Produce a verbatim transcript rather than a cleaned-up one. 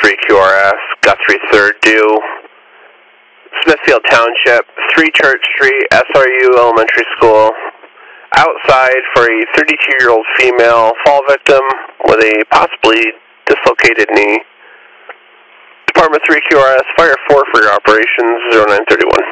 three Q R S, Guthrie third due, Smithfield Township, three Church Street, S R U Elementary School. Outside for a thirty-two-year-old female fall victim with a possibly dislocated knee. Department three Q R S, Fire four for your operations, zero nine three one.